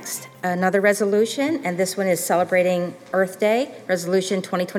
next, another resolution, and this one is celebrating Earth Day, Resolution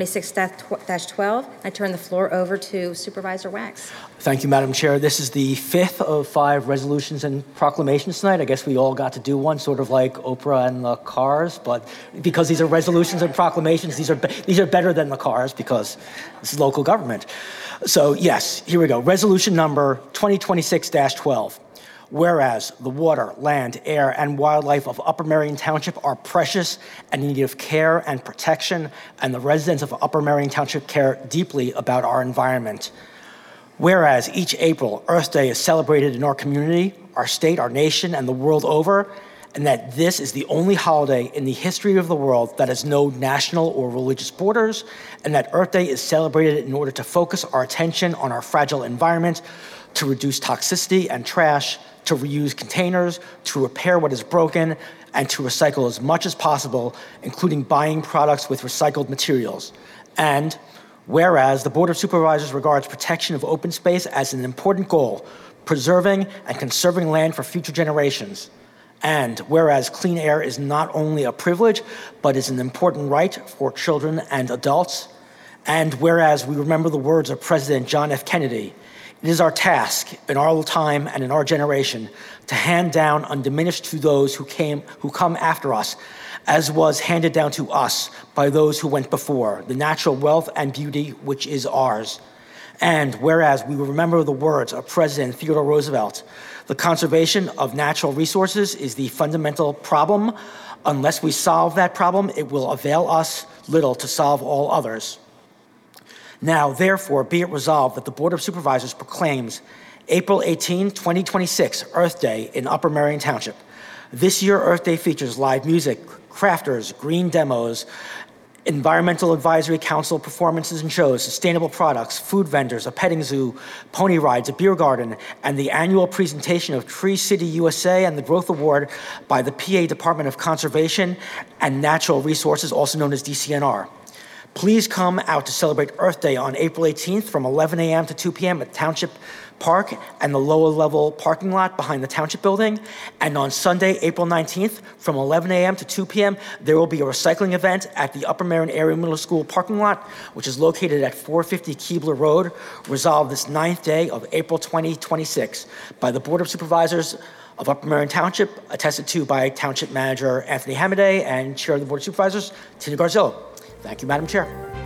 2026-12. I turn the floor over to Supervisor Wax. Thank you, Madam Chair. This is the fifth of 5 resolutions and proclamations tonight. I guess we all got to do one, sort of like Oprah and the cars, but because these are resolutions and proclamations, these are better than the cars because this is local government. So yes, here we go. Resolution number 2026-12. Whereas the water, land, air, and wildlife of Upper Merion Township are precious and in need of care and protection, and the residents of Upper Merion Township care deeply about our environment. Whereas each April, Earth Day is celebrated in our community, our state, our nation, and the world over, and that this is the only holiday in the history of the world that has no national or religious borders, and that Earth Day is celebrated in order to focus our attention on our fragile environment, to reduce toxicity and trash, to reuse containers, to repair what is broken, and to recycle as much as possible, including buying products with recycled materials. And whereas the Board of Supervisors regards protection of open space as an important goal, preserving and conserving land for future generations. And whereas clean air is not only a privilege, but is an important right for children and adults. And whereas we remember the words of President John F. Kennedy, it is our task in our time and in our generation to hand down undiminished to those who come after us, as was handed down to us by those who went before, the natural wealth and beauty which is ours. And whereas we remember the words of President Theodore Roosevelt, the conservation of natural resources is the fundamental problem. Unless we solve that problem, it will avail us little to solve all others. Now, therefore, be it resolved that the Board of Supervisors proclaims April 18, 2026, Earth Day in Upper Merion Township. This year, Earth Day features live music, crafters, green demos, Environmental Advisory Council performances and shows, sustainable products, food vendors, a petting zoo, pony rides, a beer garden, and the annual presentation of Tree City USA and the Growth Award by the PA Department of Conservation and Natural Resources, also known as DCNR. Please come out to celebrate Earth Day on April 18th from 11 a.m. to 2 p.m. at Township Park and the lower level parking lot behind the Township Building. And on Sunday, April 19th, from 11 a.m. to 2 p.m., there will be a recycling event at the Upper Merion Area Middle School parking lot, which is located at 450 Keebler Road, resolved this 9th day of April 2026 by the Board of Supervisors of Upper Merion Township, attested to by Township Manager Anthony Hamaday and Chair of the Board of Supervisors, Tina Garzillo. Thank you, Madam Chair.